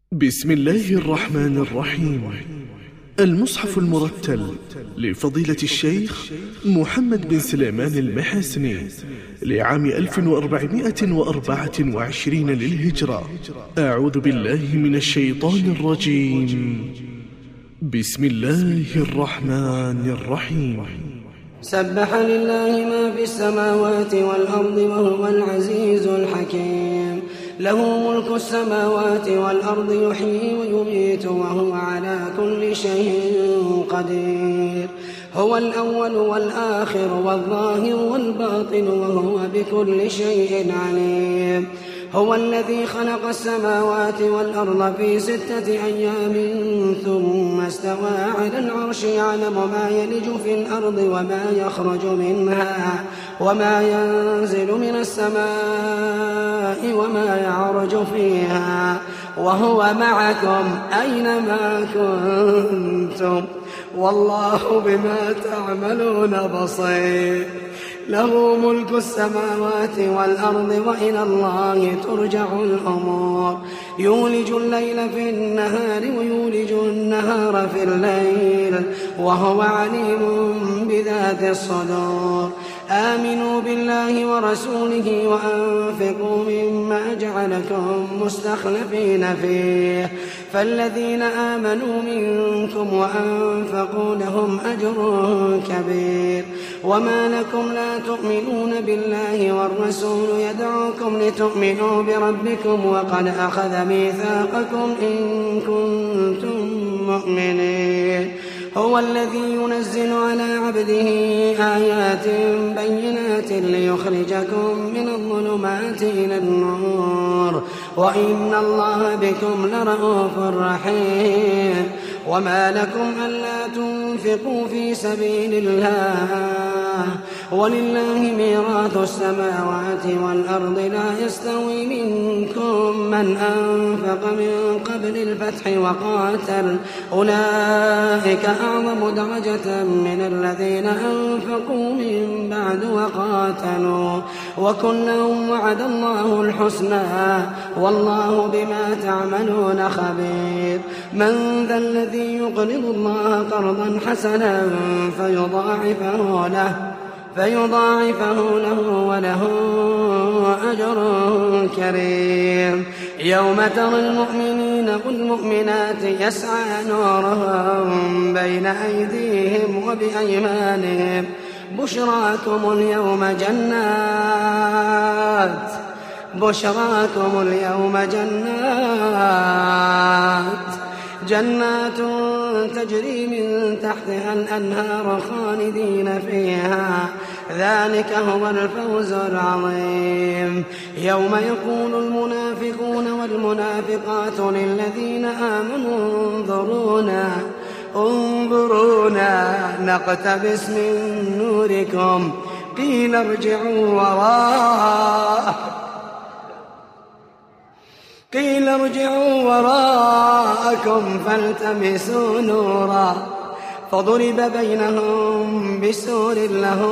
بسم الله الرحمن الرحيم. المصحف المرتل لفضيلة الشيخ محمد بن سليمان المحاسني لعام 1424 للهجرة. أعوذ بالله من الشيطان الرجيم. بسم الله الرحمن الرحيم. سبح لله ما في السماوات والأرض وهو العزيز الحكيم. له ملك السماوات والأرض يحيي ويميت وهو على كل شيء قدير. هو الأول والآخر والظاهر والباطن وهو بكل شيء عليم. هو الذي خلق السماوات والأرض في 6 أيام ثم استوى على العرش يعلم ما يلج في الأرض وما يخرج منها وما ينزل من السماء وما يعرج فيها وهو معكم أينما كنتم والله بما تعملون بصير. له ملك السماوات والأرض وإلى الله ترجع الأمور. يولج الليل في النهار ويولج النهار في الليل وهو عليم بذات الصدور. آمنوا بالله ورسوله وأنفقوا مما جعلكم مستخلفين فيه فالذين آمنوا منكم وأنفقوا لهم أجر كبير. وما لكم لا تؤمنون بالله والرسول يدعوكم لتؤمنوا بربكم وقد أخذ ميثاقكم إن كنتم مؤمنين. هو الذي ينزل على عبده آيات بينات ليخرجكم من الظلمات إلى النور وإن الله بكم لرءوف رحيم. وما لكم ألا تنفقوا في سبيل الله ولله ميراث السماوات والأرض لا يستوي منكم من أنفق من قبل الفتح وقاتل أولئك أعظم درجة من الذين أنفقوا من بعد وقاتلوا وكلا وعد الله الحسنى والله بما تعملون خبير. من ذا الذي يقرض الله قرضا حسنا فيضاعفه له وله أجر كريم. يوم ترى المؤمنين والمؤمنات يسعى نورهم بين أيديهم وبأيمانهم بشراكم اليوم جنات تجري من تحتها الأنهار خالدين فيها ذلك هو الفوز العظيم. يوم يقول المنافقون والمنافقات للذين آمنوا انظرونا نقتبس من نوركم قيل ارجعوا وراءكم فالتمسوا نورا فضرب بينهم بسور له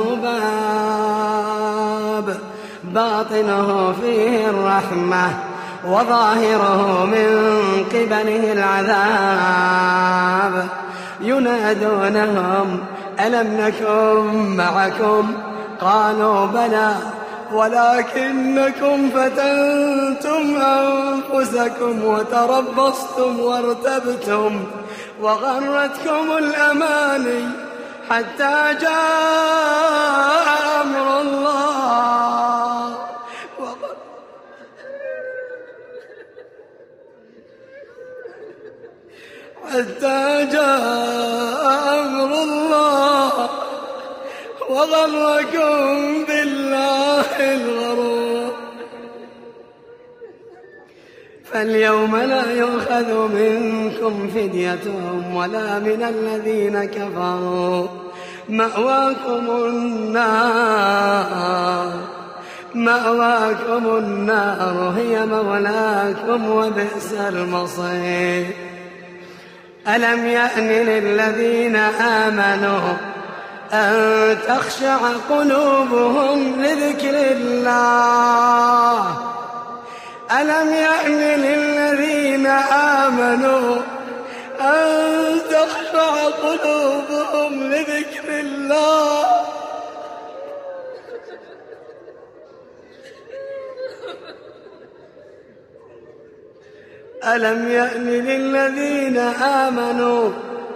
باب باطنه فيه الرحمة وظاهره من قبله العذاب. ينادونهم ألم نكن معكم قالوا بلى ولكنكم فتنتم أنفسكم وتربصتم وارتبتم وغرتكم الأماني حتى جاء أمر الله وغركم بالله الغرور. فاليوم لا يؤخذ منكم فدية ولا من الذين كفروا مأواكم النار هي مولاكم وبئس المصير. ألم يأن للذين آمنوا أن تخشع قلوبهم لذكر الله ألم يأن للذين آمنوا أن تخشع قلوبهم لذكر الله. ألم يأن للذين آمنوا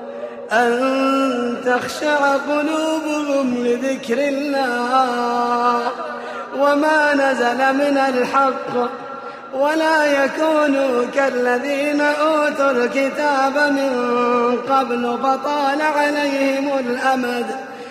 أن تخشع قلوبهم لذكر الله وما نزل من الحق ولا يكونوا كالذين أوتوا الكتاب من قبل فطال عليهم الأمد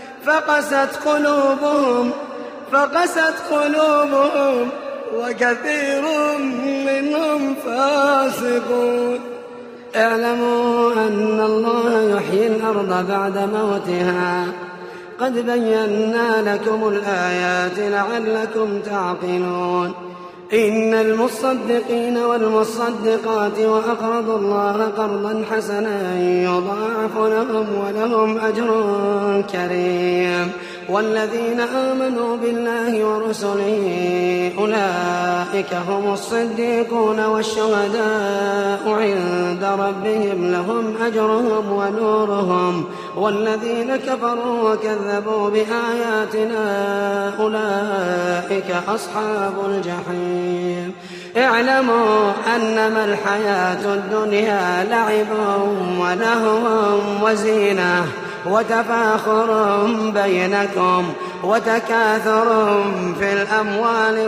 فقست قلوبهم وكثير منهم فاسقون. اعلموا أن الله يحيي الأرض بعد موتها قد بينا لكم الآيات لعلكم تعقلون. إن المصدقين والمصدقات وأقرضوا الله قرضا حسنا يضاعف لهم ولهم أجر كريم. والذين آمنوا بالله ورسله أولئك هم الصديقون والشهداء عند ربهم لهم أجرهم ونورهم. والذين كفروا وكذبوا بآياتنا أولئك أصحاب الجحيم. اعلموا أنما الحياة الدنيا لعب ولهو وزينة وتفاخر بينكم وتكاثر في الأموال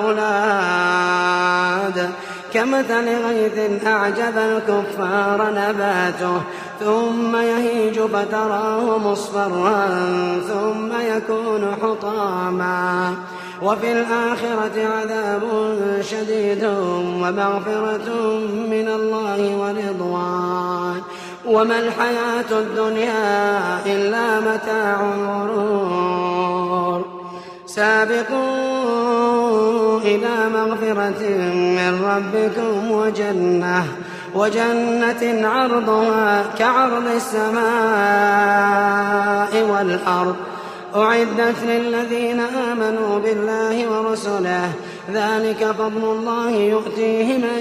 والأولاد كمثل غيث أعجب الكفار نباته ثم يهيج فتراه مصفرا ثم يكون حطاما وفي الآخرة عذاب شديد ومغفرة من الله ورضوان وما الحياة الدنيا إلا متاع الغرور. سابقوا إلى مغفرة من ربكم وجنة عرضها كعرض السماء والأرض أعدت للذين آمنوا بالله ورسله ذلك فضل الله يؤتيه من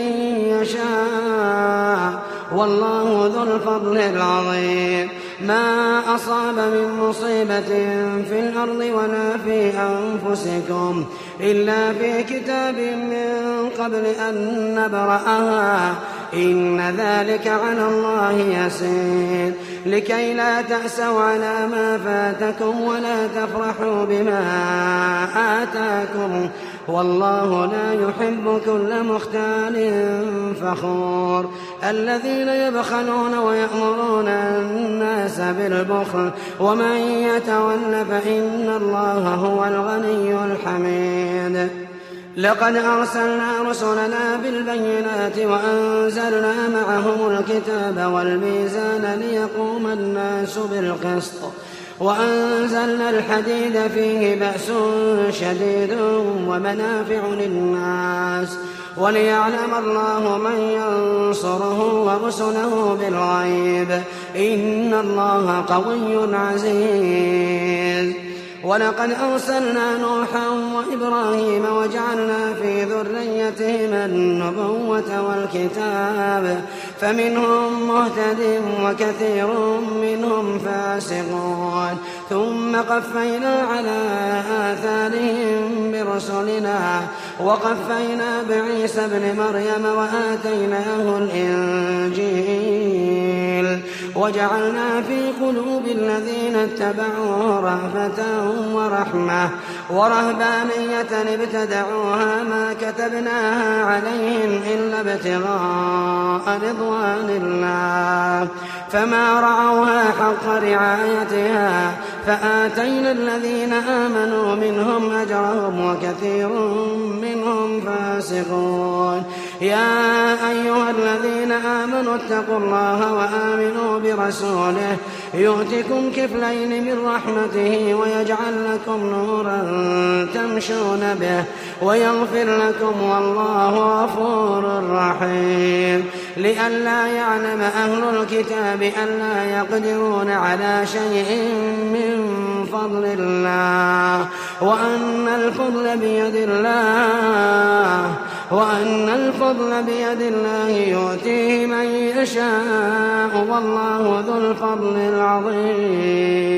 يشاء والله ذو الفضل العظيم. ما أصاب من مصيبة في الأرض ولا في أنفسكم إلا في كتاب من قبل أن نبرأها إن ذلك على الله يسير لكي لا تأسوا على ما فاتكم ولا تفرحوا بما آتاكم والله لا يحب كل مختال فخور. الذين يبخلون ويأمرون الناس بالبخل ومن يتول فإن الله هو الغني الحميد. لقد أرسلنا رسلنا بالبينات وأنزلنا معهم الكتاب والميزان ليقوم الناس بالقسط وأنزلنا الحديد فيه بأس شديد ومنافع للناس وليعلم الله من ينصره ورسله بالغيب إن الله قوي عزيز. ولقد أرسلنا نوحا وإبراهيم وجعلنا في ذريتهما النبوة والكتاب فمنهم مهتد وكثير منهم فاسقون ثم قفينا على آثارهم برسلنا وقفينا بعيسى ابن مريم وآتيناه الإنجيل وجعلنا في قلوب الذين اتبعوه رأفة ورحمة ورهبانية ابتدعوها ما كتبناها عليهم إلا ابتغاء رضوان الله فما رعوها حق رعايتها فآتينا الذين آمنوا منهم أجرهم وكثير منهم فاسقون. يا أيها الذين آمنوا اتقوا الله وآمنوا برسوله يؤتكم كفلين من رحمته ويجعل لكم نورا تمشون به ويغفر لكم والله غفور رحيم. لئلا يعلم أهل الكتاب ألا يقدرون على شيء من فضل الله وأن الفضل بيد الله وأن الفضل بيد الله يؤتيه من يشاء والله ذو الفضل العظيم.